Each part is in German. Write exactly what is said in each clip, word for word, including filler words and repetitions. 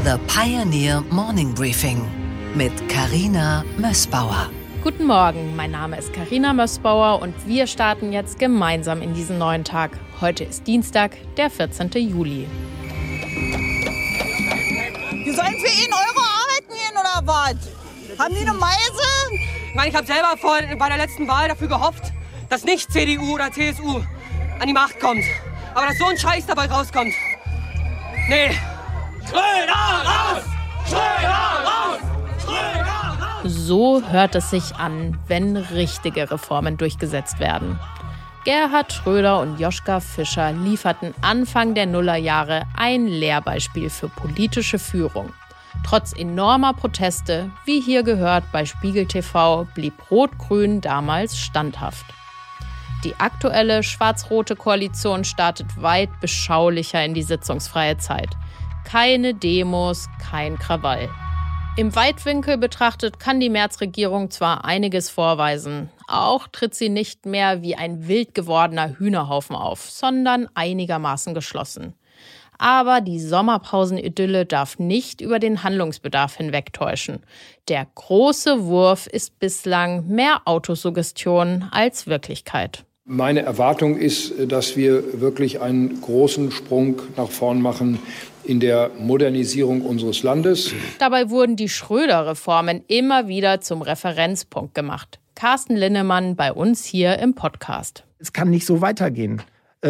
The Pioneer Morning Briefing mit Carina Mössbauer. Guten Morgen, mein Name ist Carina Mössbauer und wir starten jetzt gemeinsam in diesen neuen Tag. Heute ist Dienstag, der vierzehnten Juli. Wir sollen für ihn Euro arbeiten gehen oder was? Haben die eine Meise? Ich meine, ich habe selber vor, bei der letzten Wahl dafür gehofft, dass nicht C D U oder C S U an die Macht kommt. Aber dass so ein Scheiß dabei rauskommt. Nee. Schröder raus! Schröder raus! Schröder raus! So hört es sich an, wenn richtige Reformen durchgesetzt werden. Gerhard Schröder und Joschka Fischer lieferten Anfang der Nullerjahre ein Lehrbeispiel für politische Führung. Trotz enormer Proteste, wie hier gehört bei Spiegel T V, blieb Rot-Grün damals standhaft. Die aktuelle schwarz-rote Koalition startet weit beschaulicher in die sitzungsfreie Zeit. Keine Demos, kein Krawall. Im Weitwinkel betrachtet kann die Merz-Regierung zwar einiges vorweisen, auch tritt sie nicht mehr wie ein wild gewordener Hühnerhaufen auf, sondern einigermaßen geschlossen. Aber die Sommerpausenidylle darf nicht über den Handlungsbedarf hinwegtäuschen. Der große Wurf ist bislang mehr Autosuggestion als Wirklichkeit. Meine Erwartung ist, dass wir wirklich einen großen Sprung nach vorn machen in der Modernisierung unseres Landes. Dabei wurden die Schröder-Reformen immer wieder zum Referenzpunkt gemacht. Carsten Linnemann bei uns hier im Podcast. Es kann nicht so weitergehen.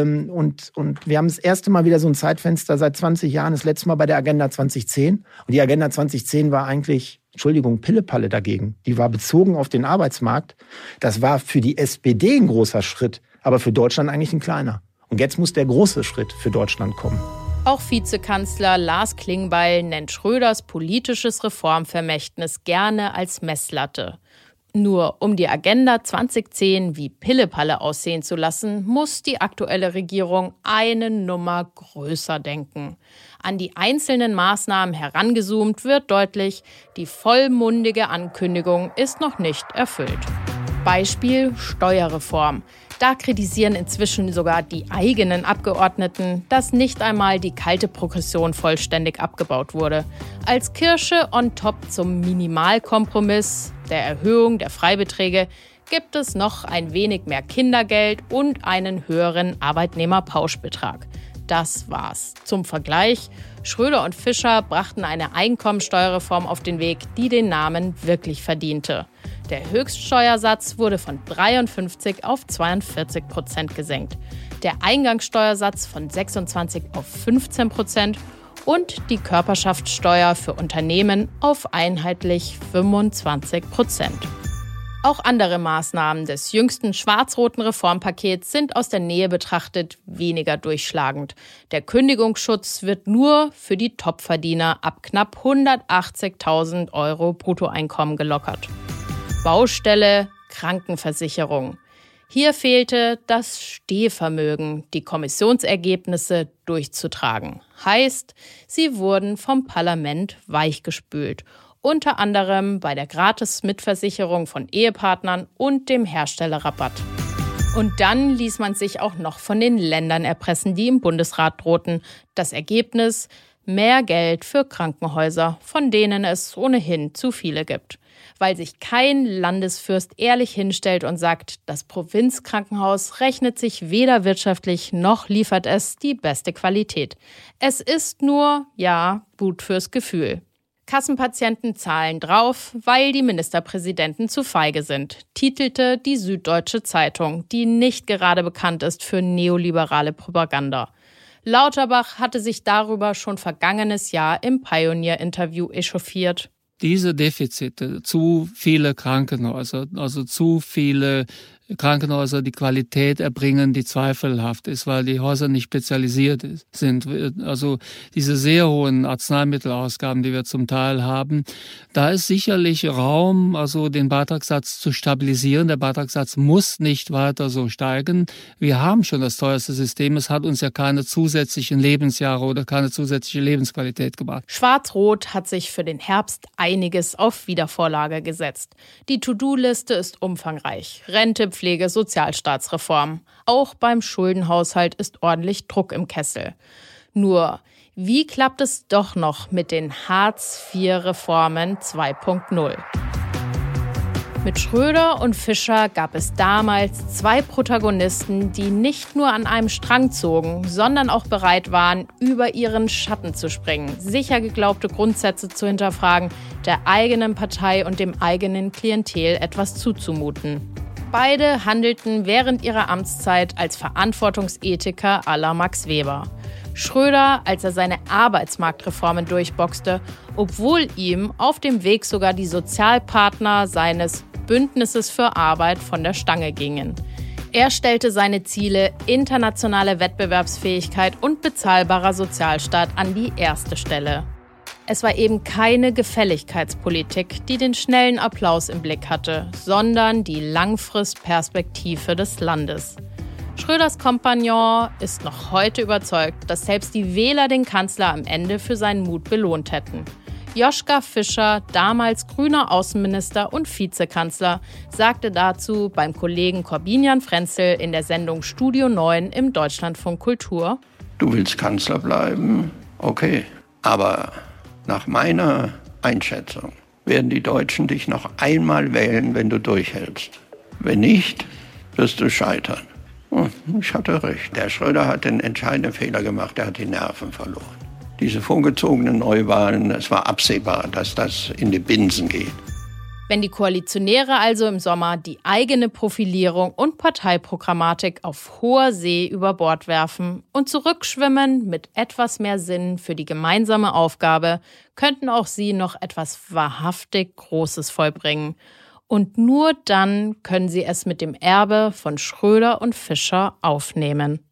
Und, und wir haben das erste Mal wieder so ein Zeitfenster seit zwanzig Jahren, das letzte Mal bei der Agenda zwanzig zehn. Und die Agenda zwanzig zehn war eigentlich, Entschuldigung, Pillepalle dagegen. Die war bezogen auf den Arbeitsmarkt. Das war für die S P D ein großer Schritt, aber für Deutschland eigentlich ein kleiner. Und jetzt muss der große Schritt für Deutschland kommen. Auch Vizekanzler Lars Klingbeil nennt Schröders politisches Reformvermächtnis gerne als Messlatte. Nur um die Agenda zwanzig zehn wie Pillepalle aussehen zu lassen, muss die aktuelle Regierung eine Nummer größer denken. An die einzelnen Maßnahmen herangezoomt wird deutlich, die vollmundige Ankündigung ist noch nicht erfüllt. Beispiel Steuerreform. Da kritisieren inzwischen sogar die eigenen Abgeordneten, dass nicht einmal die kalte Progression vollständig abgebaut wurde. Als Kirsche on top zum Minimalkompromiss der Erhöhung der Freibeträge gibt es noch ein wenig mehr Kindergeld und einen höheren Arbeitnehmerpauschbetrag. Das war's. Zum Vergleich, Schröder und Fischer brachten eine Einkommensteuerreform auf den Weg, die den Namen wirklich verdiente. Der Höchststeuersatz wurde von dreiundfünfzig auf zweiundvierzig Prozent gesenkt, der Eingangssteuersatz von sechsundzwanzig auf fünfzehn Prozent und die Körperschaftssteuer für Unternehmen auf einheitlich fünfundzwanzig Prozent. Auch andere Maßnahmen des jüngsten schwarz-roten Reformpakets sind aus der Nähe betrachtet weniger durchschlagend. Der Kündigungsschutz wird nur für die Topverdiener ab knapp hundertachtzigtausend Euro Bruttoeinkommen gelockert. Baustelle, Krankenversicherung. Hier fehlte das Stehvermögen, die Kommissionsergebnisse durchzutragen. Heißt, sie wurden vom Parlament weichgespült. Unter anderem bei der Gratis-Mitversicherung von Ehepartnern und dem Herstellerrabatt. Und dann ließ man sich auch noch von den Ländern erpressen, die im Bundesrat drohten. Das Ergebnis: mehr Geld für Krankenhäuser, von denen es ohnehin zu viele gibt. Weil sich kein Landesfürst ehrlich hinstellt und sagt, das Provinzkrankenhaus rechnet sich weder wirtschaftlich noch liefert es die beste Qualität. Es ist nur, ja, gut fürs Gefühl. Kassenpatienten zahlen drauf, weil die Ministerpräsidenten zu feige sind, titelte die Süddeutsche Zeitung, die nicht gerade bekannt ist für neoliberale Propaganda. Lauterbach hatte sich darüber schon vergangenes Jahr im Pioneer-Interview echauffiert. Diese Defizite, zu viele Krankenhäuser, also zu viele Krankenhäuser, die Qualität erbringen, die zweifelhaft ist, weil die Häuser nicht spezialisiert sind. Also diese sehr hohen Arzneimittelausgaben, die wir zum Teil haben, da ist sicherlich Raum, also den Beitragssatz zu stabilisieren. Der Beitragssatz muss nicht weiter so steigen. Wir haben schon das teuerste System. Es hat uns ja keine zusätzlichen Lebensjahre oder keine zusätzliche Lebensqualität gebracht. Schwarz-Rot hat sich für den Herbst einiges auf Wiedervorlage gesetzt. Die To-Do-Liste ist umfangreich. Rente, Pflege, Sozialstaatsreform. Auch beim Schuldenhaushalt ist ordentlich Druck im Kessel. Nur, Wie klappt es doch noch mit den Hartz vier Reformen zwei Punkt null? Mit Schröder und Fischer gab es damals zwei Protagonisten, die nicht nur an einem Strang zogen, sondern auch bereit waren, über ihren Schatten zu springen, sicher geglaubte Grundsätze zu hinterfragen, der eigenen Partei und dem eigenen Klientel etwas zuzumuten. Beide handelten während ihrer Amtszeit als Verantwortungsethiker à la Max Weber. Schröder, als er seine Arbeitsmarktreformen durchboxte, obwohl ihm auf dem Weg sogar die Sozialpartner seines Bündnisses für Arbeit von der Stange gingen. Er stellte seine Ziele internationale Wettbewerbsfähigkeit und bezahlbarer Sozialstaat an die erste Stelle. Es war eben keine Gefälligkeitspolitik, die den schnellen Applaus im Blick hatte, sondern die Langfristperspektive des Landes. Schröders Kompagnon ist noch heute überzeugt, dass selbst die Wähler den Kanzler am Ende für seinen Mut belohnt hätten. Joschka Fischer, damals grüner Außenminister und Vizekanzler, sagte dazu beim Kollegen Corbinian Frenzel in der Sendung Studio neun im Deutschlandfunk Kultur: Du willst Kanzler bleiben? Okay. Aber nach meiner Einschätzung werden die Deutschen dich noch einmal wählen, wenn du durchhältst. Wenn nicht, wirst du scheitern. Und ich hatte recht. Der Schröder hat den entscheidenden Fehler gemacht. Er hat die Nerven verloren. Diese vorgezogenen Neuwahlen, es war absehbar, dass das in die Binsen geht. Wenn die Koalitionäre also im Sommer die eigene Profilierung und Parteiprogrammatik auf hoher See über Bord werfen und zurückschwimmen mit etwas mehr Sinn für die gemeinsame Aufgabe, könnten auch sie noch etwas wahrhaftig Großes vollbringen. Und nur dann können sie es mit dem Erbe von Schröder und Fischer aufnehmen.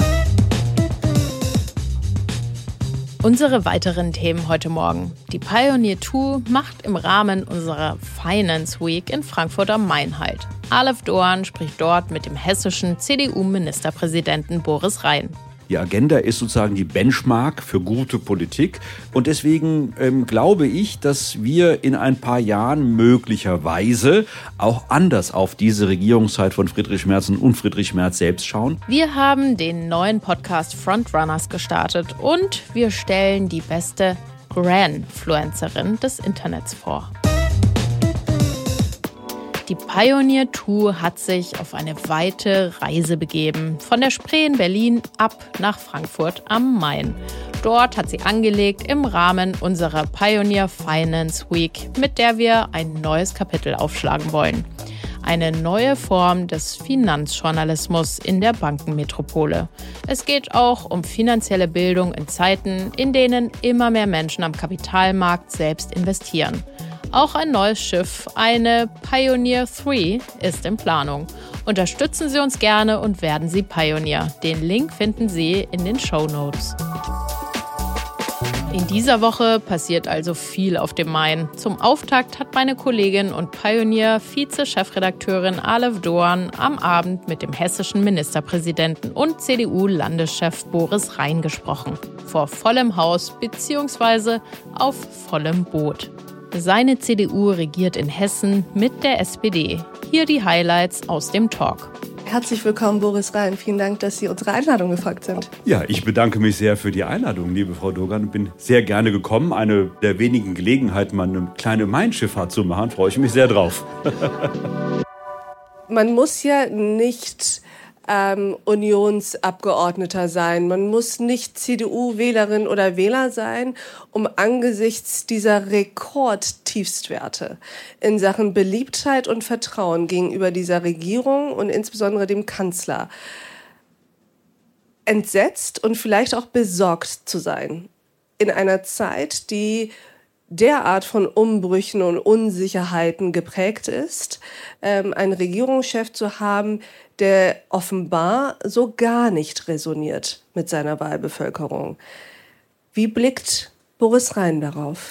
Unsere weiteren Themen heute Morgen. Die Pioneer zwei macht im Rahmen unserer Finance Week in Frankfurt am Main Halt. Aleph Doğan spricht dort mit dem hessischen C D U-Ministerpräsidenten Boris Rhein. Die Agenda ist sozusagen die Benchmark für gute Politik. Und deswegen ähm, glaube ich, dass wir in ein paar Jahren möglicherweise auch anders auf diese Regierungszeit von Friedrich Merz und Friedrich Merz selbst schauen. Wir haben den neuen Podcast Frontrunners gestartet und wir stellen die beste Granfluencerin des Internets vor. Die Pioneer zwei hat sich auf eine weite Reise begeben, von der Spree in Berlin ab nach Frankfurt am Main. Dort hat sie angelegt im Rahmen unserer Pioneer Finance Week, mit der wir ein neues Kapitel aufschlagen wollen. Eine neue Form des Finanzjournalismus in der Bankenmetropole. Es geht auch um finanzielle Bildung in Zeiten, in denen immer mehr Menschen am Kapitalmarkt selbst investieren. Auch ein neues Schiff, eine Pioneer drei, ist in Planung. Unterstützen Sie uns gerne und werden Sie Pioneer. Den Link finden Sie in den Shownotes. In dieser Woche passiert also viel auf dem Main. Zum Auftakt hat meine Kollegin und Pioneer-Vize-Chefredakteurin Aleph Doğan am Abend mit dem hessischen Ministerpräsidenten und C D U-Landeschef Boris Rhein gesprochen. Vor vollem Haus bzw. auf vollem Boot. Seine C D U regiert in Hessen mit der S P D. Hier die Highlights aus dem Talk. Herzlich willkommen, Boris Rhein. Vielen Dank, dass Sie unserer Einladung gefolgt sind. Ja, ich bedanke mich sehr für die Einladung, liebe Frau Doğan. Ich bin sehr gerne gekommen. Eine der wenigen Gelegenheiten, mal eine kleine Main-Schifffahrt zu machen, freue ich mich sehr drauf. Man muss ja nicht ähm, Unionsabgeordneter sein. Man muss nicht C D U-Wählerin oder Wähler sein, um angesichts dieser Rekordtiefstwerte in Sachen Beliebtheit und Vertrauen gegenüber dieser Regierung und insbesondere dem Kanzler entsetzt und vielleicht auch besorgt zu sein. In einer Zeit, die derart von Umbrüchen und Unsicherheiten geprägt ist, ähm, einen Regierungschef zu haben, der offenbar so gar nicht resoniert mit seiner Wahlbevölkerung. Wie blickt Boris Rhein darauf?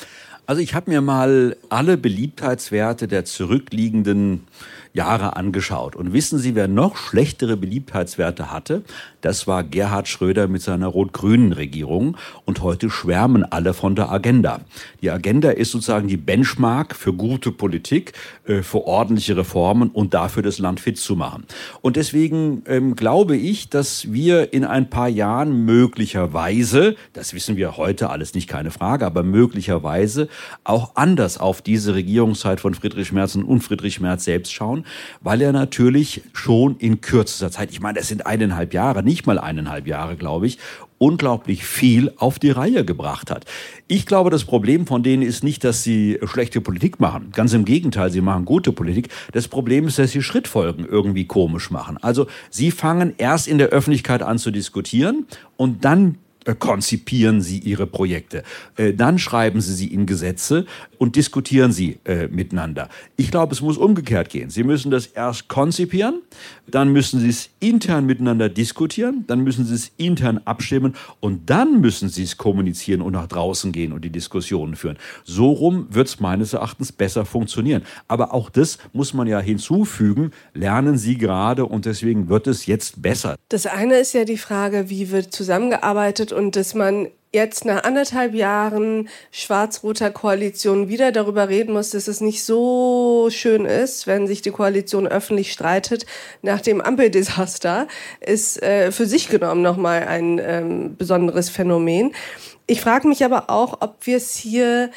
Also ich habe mir mal alle Beliebtheitswerte der zurückliegenden Jahre angeschaut. Und wissen Sie, wer noch schlechtere Beliebtheitswerte hatte? Das war Gerhard Schröder mit seiner rot-grünen Regierung. Und heute schwärmen alle von der Agenda. Die Agenda ist sozusagen die Benchmark für gute Politik, für ordentliche Reformen und dafür das Land fit zu machen. Und deswegen ähm, glaube ich, dass wir in ein paar Jahren möglicherweise, das wissen wir heute alles nicht, keine Frage, aber möglicherweise auch anders auf diese Regierungszeit von Friedrich Merz und Friedrich Merz selbst schauen, weil er natürlich schon in kürzester Zeit, ich meine, das sind eineinhalb Jahre, nicht mal eineinhalb Jahre, glaube ich, unglaublich viel auf die Reihe gebracht hat. Ich glaube, das Problem von denen ist nicht, dass sie schlechte Politik machen. Ganz im Gegenteil, sie machen gute Politik. Das Problem ist, dass sie Schrittfolgen irgendwie komisch machen. Also sie fangen erst in der Öffentlichkeit an zu diskutieren und dann konzipieren sie ihre Projekte. Äh, dann schreiben sie sie in Gesetze und diskutieren sie äh, miteinander. Ich glaube, es muss umgekehrt gehen. Sie müssen das erst konzipieren, dann müssen sie es intern miteinander diskutieren, dann müssen sie es intern abstimmen und dann müssen sie es kommunizieren und nach draußen gehen und die Diskussionen führen. So rum wird es meines Erachtens besser funktionieren. Aber auch das muss man ja hinzufügen, lernen Sie gerade und deswegen wird es jetzt besser. Das eine ist ja die Frage, wie wird zusammengearbeitet und dass man jetzt nach anderthalb Jahren schwarz-roter Koalition wieder darüber reden muss, dass es nicht so schön ist, wenn sich die Koalition öffentlich streitet. Nach dem Ampeldesaster ist äh, für sich genommen nochmal ein ähm, besonderes Phänomen. Ich frage mich aber auch, ob wir es hier,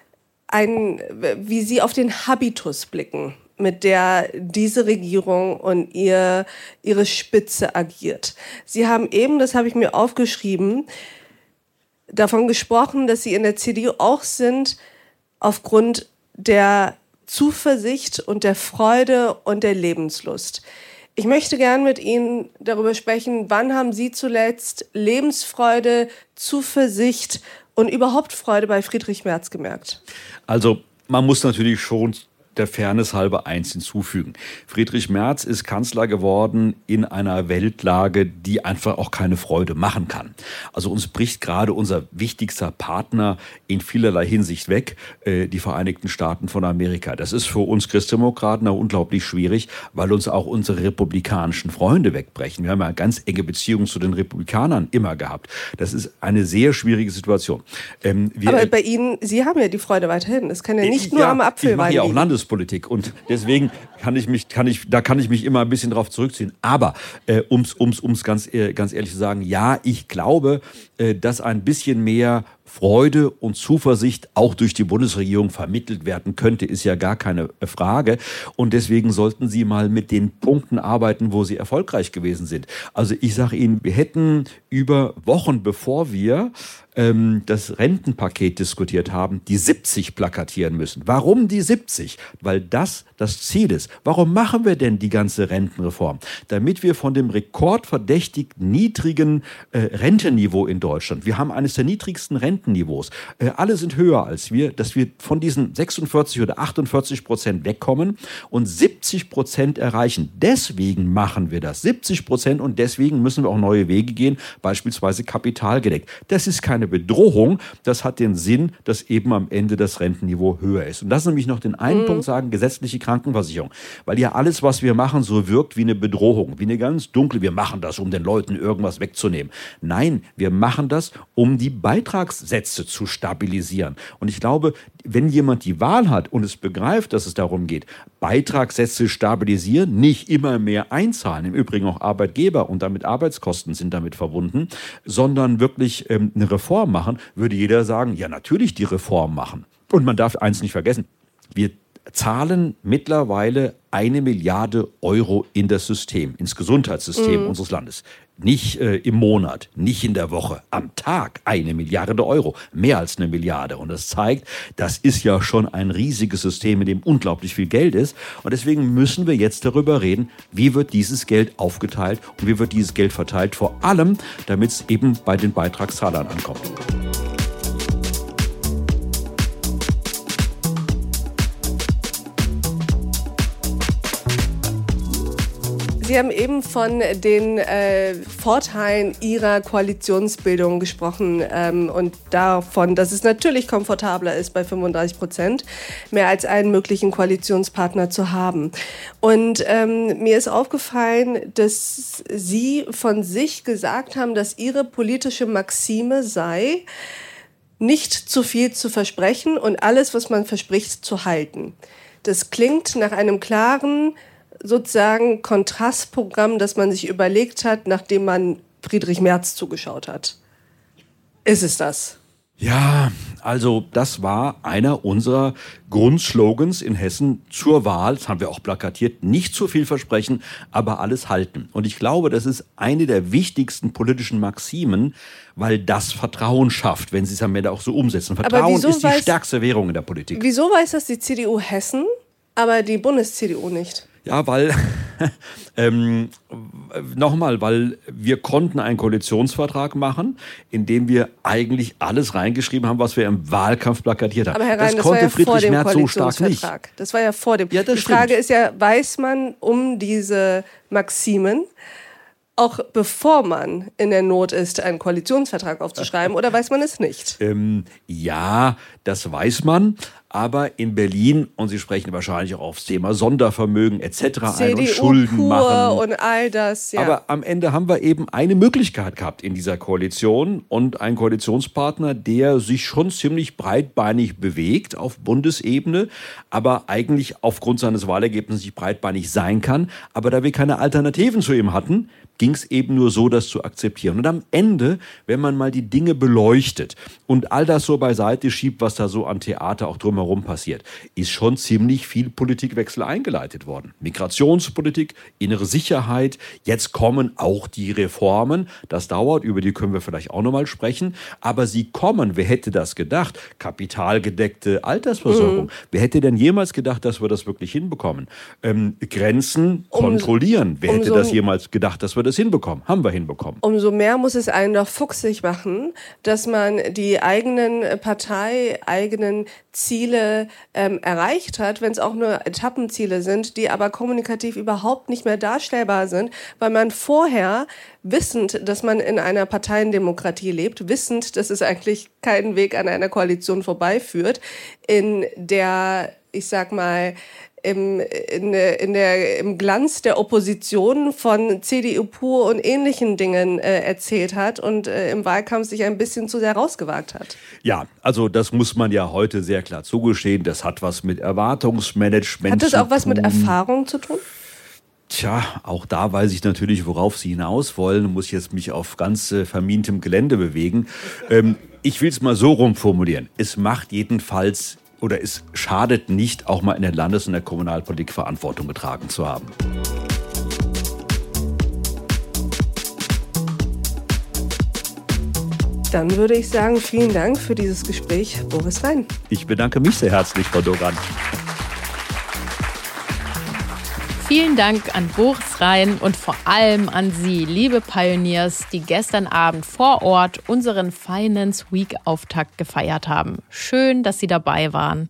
ein, wie Sie auf den Habitus blicken, mit der diese Regierung und ihr, ihre Spitze agiert. Sie haben eben, das habe ich mir aufgeschrieben, davon gesprochen, dass Sie in der C D U auch sind, aufgrund der Zuversicht und der Freude und der Lebenslust. Ich möchte gern mit Ihnen darüber sprechen, wann haben Sie zuletzt Lebensfreude, Zuversicht und überhaupt Freude bei Friedrich Merz gemerkt? Also man muss natürlich schon der Fairness halber eins hinzufügen. Friedrich Merz ist Kanzler geworden in einer Weltlage, die einfach auch keine Freude machen kann. Also uns bricht gerade unser wichtigster Partner in vielerlei Hinsicht weg, äh, die Vereinigten Staaten von Amerika. Das ist für uns Christdemokraten auch unglaublich schwierig, weil uns auch unsere republikanischen Freunde wegbrechen. Wir haben ja eine ganz enge Beziehung zu den Republikanern immer gehabt. Das ist eine sehr schwierige Situation. Ähm, wir, Aber bei Ihnen, Sie haben ja die Freude weiterhin. Es kann ja nicht nur ja, am Apfelwein ich mache ja auch liegen. Landes Politik und deswegen kann ich mich, kann ich, da kann ich mich immer ein bisschen drauf zurückziehen. Aber äh, ums, ums, ums ganz, äh, ganz ehrlich zu sagen, ja, ich glaube, äh, dass ein bisschen mehr Freude und Zuversicht auch durch die Bundesregierung vermittelt werden könnte, ist ja gar keine Frage. Und deswegen sollten Sie mal mit den Punkten arbeiten, wo Sie erfolgreich gewesen sind. Also ich sage Ihnen, wir hätten über Wochen, bevor wir ähm, das Rentenpaket diskutiert haben, die siebzig plakatieren müssen. Warum die siebzig? Weil das das Ziel ist. Warum machen wir denn die ganze Rentenreform? Damit wir von dem rekordverdächtig niedrigen äh, Rentenniveau in Deutschland, wir haben eines der niedrigsten Rentenniveaus, äh, alle sind höher als wir, dass wir von diesen sechsundvierzig oder achtundvierzig Prozent wegkommen und siebzig Prozent erreichen. Deswegen machen wir das, siebzig Prozent, und deswegen müssen wir auch neue Wege gehen, beispielsweise kapitalgedeckt. Das ist keine Bedrohung, das hat den Sinn, dass eben am Ende das Rentenniveau höher ist. Und lassen Sie mich noch den einen mhm. Punkt sagen, gesetzliche Krankenversicherung. Weil ja alles, was wir machen, so wirkt wie eine Bedrohung, wie eine ganz dunkle, wir machen das, um den Leuten irgendwas wegzunehmen. Nein, wir machen das, um die Beitragssätze zu stabilisieren. Und ich glaube, wenn jemand die Wahl hat und es begreift, dass es darum geht, Beitragssätze stabilisieren, nicht immer mehr einzahlen, im Übrigen auch Arbeitgeber und damit Arbeitskosten sind damit verbunden, sondern wirklich ähm, eine Reform machen, würde jeder sagen, ja natürlich die Reform machen. Und man darf eins nicht vergessen, wir zahlen mittlerweile eine Milliarde Euro in das System, ins Gesundheitssystem mhm. unseres Landes. Nicht äh, im Monat, nicht in der Woche, am Tag eine Milliarde Euro, mehr als eine Milliarde. Und das zeigt, das ist ja schon ein riesiges System, in dem unglaublich viel Geld ist. Und deswegen müssen wir jetzt darüber reden, wie wird dieses Geld aufgeteilt und wie wird dieses Geld verteilt, vor allem, damit es eben bei den Beitragszahlern ankommt. Sie Sie haben eben von den äh, Vorteilen Ihrer Koalitionsbildung gesprochen ähm, und davon, dass es natürlich komfortabler ist, bei fünfunddreißig Prozent mehr als einen möglichen Koalitionspartner zu haben. Und ähm, mir ist aufgefallen, dass Sie von sich gesagt haben, dass Ihre politische Maxime sei, nicht zu viel zu versprechen und alles, was man verspricht, zu halten. Das klingt nach einem klaren, sozusagen Kontrastprogramm, das man sich überlegt hat, nachdem man Friedrich Merz zugeschaut hat. Ist es das? Ja, also das war einer unserer Grundslogans in Hessen zur Wahl. Das haben wir auch plakatiert. Nicht zu viel versprechen, aber alles halten. Und ich glaube, das ist eine der wichtigsten politischen Maximen, weil das Vertrauen schafft, wenn Sie es am Ende auch so umsetzen. Vertrauen ist die weiß, stärkste Währung in der Politik. Wieso weiß das die C D U Hessen, aber die Bundes-C D U nicht? Ja, weil, ähm, nochmal, weil wir konnten einen Koalitionsvertrag machen, in dem wir eigentlich alles reingeschrieben haben, was wir im Wahlkampf plakatiert haben. Aber Herr Rhein, das, das konnte war ja Friedrich vor dem Merz so stark nicht. Das war ja vor dem. Ja, das Die stimmt. Frage ist ja, weiß man um diese Maximen, auch bevor man in der Not ist, einen Koalitionsvertrag aufzuschreiben, oder weiß man es nicht? Ähm, ja, das weiß man. Aber in Berlin, und Sie sprechen wahrscheinlich auch aufs Thema Sondervermögen et cetera ein und Schulden machen. Und all das, ja. Aber am Ende haben wir eben eine Möglichkeit gehabt in dieser Koalition und einen Koalitionspartner, der sich schon ziemlich breitbeinig bewegt auf Bundesebene, aber eigentlich aufgrund seines Wahlergebnisses nicht breitbeinig sein kann. Aber da wir keine Alternativen zu ihm hatten, ging es eben nur so, das zu akzeptieren. Und am Ende, wenn man mal die Dinge beleuchtet und all das so beiseite schiebt, was da so an Theater auch drumherum passiert, ist schon ziemlich viel Politikwechsel eingeleitet worden. Migrationspolitik, innere Sicherheit, jetzt kommen auch die Reformen. Das dauert, über die können wir vielleicht auch nochmal sprechen. Aber sie kommen, wer hätte das gedacht? Kapitalgedeckte Altersversorgung. Mhm. Wer hätte denn jemals gedacht, dass wir das wirklich hinbekommen? Ähm, Grenzen kontrollieren. Wer hätte das jemals gedacht, dass wir das hinbekommen? Haben wir hinbekommen. Umso mehr muss es einen doch fuchsig machen, dass man die eigenen Partei, eigenen Ziele ähm, erreicht hat, wenn es auch nur Etappenziele sind, die aber kommunikativ überhaupt nicht mehr darstellbar sind, weil man vorher, wissend, dass man in einer Parteiendemokratie lebt, wissend, dass es eigentlich keinen Weg an einer Koalition vorbeiführt, in der, ich sag mal, Im, in der, in der, im Glanz der Opposition von C D U pur und ähnlichen Dingen äh, erzählt hat und äh, im Wahlkampf sich ein bisschen zu sehr rausgewagt hat. Ja, also das muss man ja heute sehr klar zugestehen. Das hat was mit Erwartungsmanagement zu tun. Hat das auch was mit Erfahrung zu tun? Tja, auch da weiß ich natürlich, worauf Sie hinaus wollen. Muss ich jetzt mich auf ganz äh, vermintem Gelände bewegen. Ähm, ich will es mal so rumformulieren. Es macht jedenfalls oder es schadet nicht, auch mal in der Landes- und der Kommunalpolitik Verantwortung getragen zu haben. Dann würde ich sagen, vielen Dank für dieses Gespräch, Boris Rhein. Ich bedanke mich sehr herzlich, Frau Dogan. Vielen Dank an Boris Rhein und vor allem an Sie, liebe Pioneers, die gestern Abend vor Ort unseren Finance Week Auftakt gefeiert haben. Schön, dass Sie dabei waren.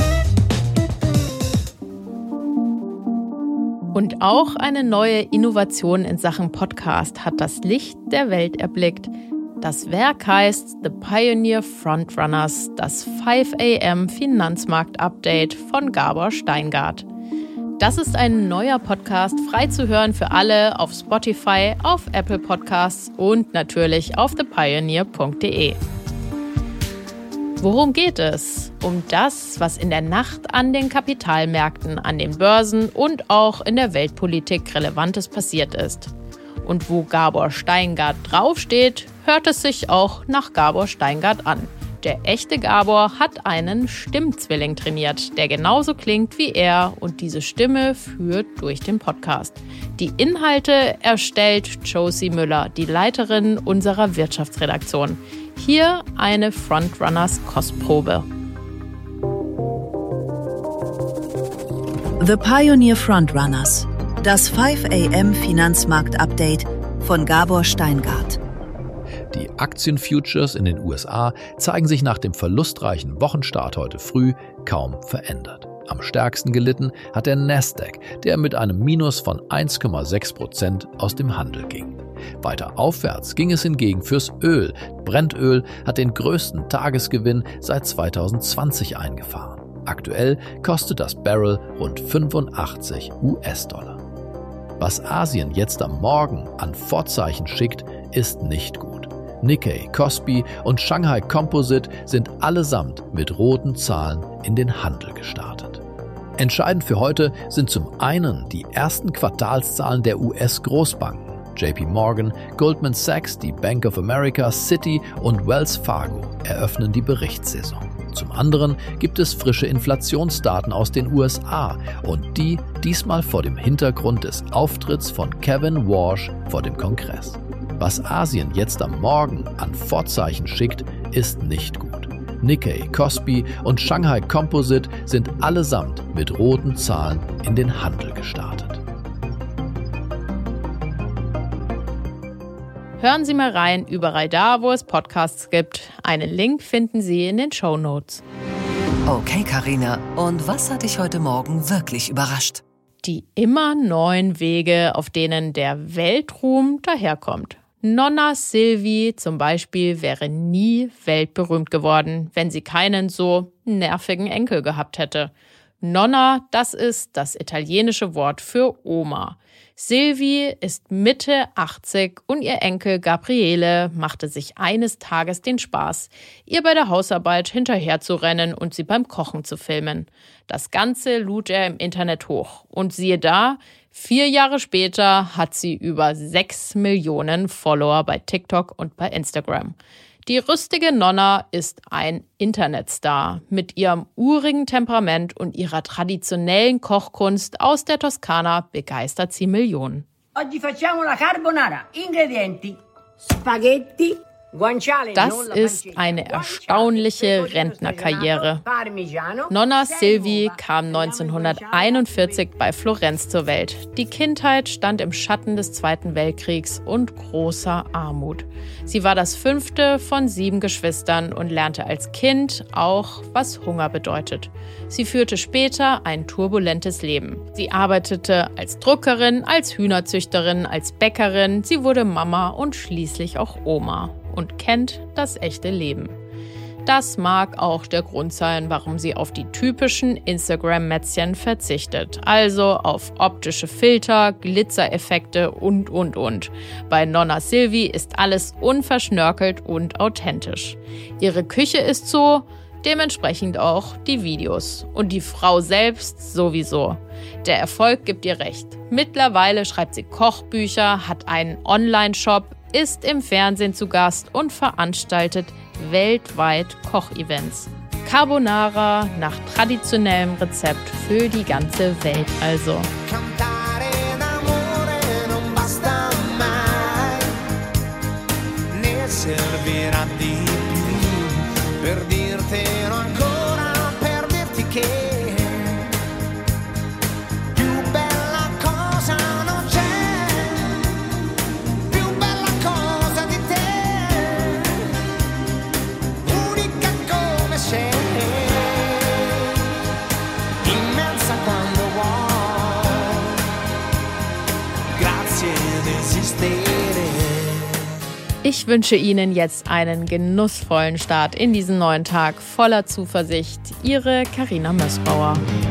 Und auch eine neue Innovation in Sachen Podcast hat das Licht der Welt erblickt. Das Werk heißt The Pioneer Frontrunners, das fünf a m Finanzmarkt-Update von Gabor Steingart. Das ist ein neuer Podcast, frei zu hören für alle auf Spotify, auf Apple Podcasts und natürlich auf the pioneer punkt de. Worum geht es? Um das, was in der Nacht an den Kapitalmärkten, an den Börsen und auch in der Weltpolitik Relevantes passiert ist. Und wo Gabor Steingart draufsteht, hört es sich auch nach Gabor Steingart an. Der echte Gabor hat einen Stimmzwilling trainiert, der genauso klingt wie er und diese Stimme führt durch den Podcast. Die Inhalte erstellt Josie Müller, die Leiterin unserer Wirtschaftsredaktion. Hier eine Frontrunners-Kostprobe. The Pioneer Frontrunners, das fünf a m Finanzmarkt-Update von Gabor Steingart. Die Aktienfutures in den U S A zeigen sich nach dem verlustreichen Wochenstart heute früh kaum verändert. Am stärksten gelitten hat der Nasdaq, der mit einem Minus von eins Komma sechs Prozent aus dem Handel ging. Weiter aufwärts ging es hingegen fürs Öl. Brennöl hat den größten Tagesgewinn seit zweitausendzwanzig eingefahren. Aktuell kostet das Barrel rund fünfundachtzig US-Dollar. Was Asien jetzt am Morgen an Vorzeichen schickt, ist nicht gut. Nikkei, Kospi und Shanghai Composite sind allesamt mit roten Zahlen in den Handel gestartet. Entscheidend für heute sind zum einen die ersten Quartalszahlen der U S-Großbanken. J P Morgan, Goldman Sachs, die Bank of America, Citi und Wells Fargo eröffnen die Berichtssaison. Zum anderen gibt es frische Inflationsdaten aus den U S A und die diesmal vor dem Hintergrund des Auftritts von Kevin Warsh vor dem Kongress. Was Asien jetzt am Morgen an Vorzeichen schickt, ist nicht gut. Nikkei, Kospi und Shanghai Composite sind allesamt mit roten Zahlen in den Handel gestartet. Hören Sie mal rein, überall da, wo es Podcasts gibt. Einen Link finden Sie in den Shownotes. Okay, Carina, und was hat dich heute Morgen wirklich überrascht? Die immer neuen Wege, auf denen der Weltruhm daherkommt. Nonna Silvi zum Beispiel wäre nie weltberühmt geworden, wenn sie keinen so nervigen Enkel gehabt hätte. Nonna, das ist das italienische Wort für Oma. Silvi ist Mitte achtzig und ihr Enkel Gabriele machte sich eines Tages den Spaß, ihr bei der Hausarbeit hinterherzurennen und sie beim Kochen zu filmen. Das Ganze lud er im Internet hoch. Und siehe da, vier Jahre später hat sie über sechs Millionen Follower bei TikTok und bei Instagram. Die rüstige Nonna ist ein Internetstar. Mit ihrem urigen Temperament und ihrer traditionellen Kochkunst aus der Toskana begeistert sie Millionen. Oggi facciamo la carbonara. Ingredienti: Spaghetti, guanciale. Das ist eine erstaunliche Rentnerkarriere. Nonna Silvi kam neunzehnhunderteinundvierzig bei Florenz zur Welt. Die Kindheit stand im Schatten des Zweiten Weltkriegs und großer Armut. Sie war das fünfte von sieben Geschwistern und lernte als Kind auch, was Hunger bedeutet. Sie führte später ein turbulentes Leben. Sie arbeitete als Druckerin, als Hühnerzüchterin, als Bäckerin. Sie wurde Mama und schließlich auch Oma und kennt das echte Leben. Das mag auch der Grund sein, warum sie auf die typischen Instagram-Mätzchen verzichtet. Also auf optische Filter, Glitzereffekte und, und, und. Bei Nonna Silvi ist alles unverschnörkelt und authentisch. Ihre Küche ist so, dementsprechend auch die Videos. Und die Frau selbst sowieso. Der Erfolg gibt ihr recht. Mittlerweile schreibt sie Kochbücher, hat einen Online-Shop, ist im Fernsehen zu Gast und veranstaltet weltweit Kochevents. Carbonara nach traditionellem Rezept für die ganze Welt also. Ich wünsche Ihnen jetzt einen genussvollen Start in diesen neuen Tag voller Zuversicht. Ihre Carina Mössbauer.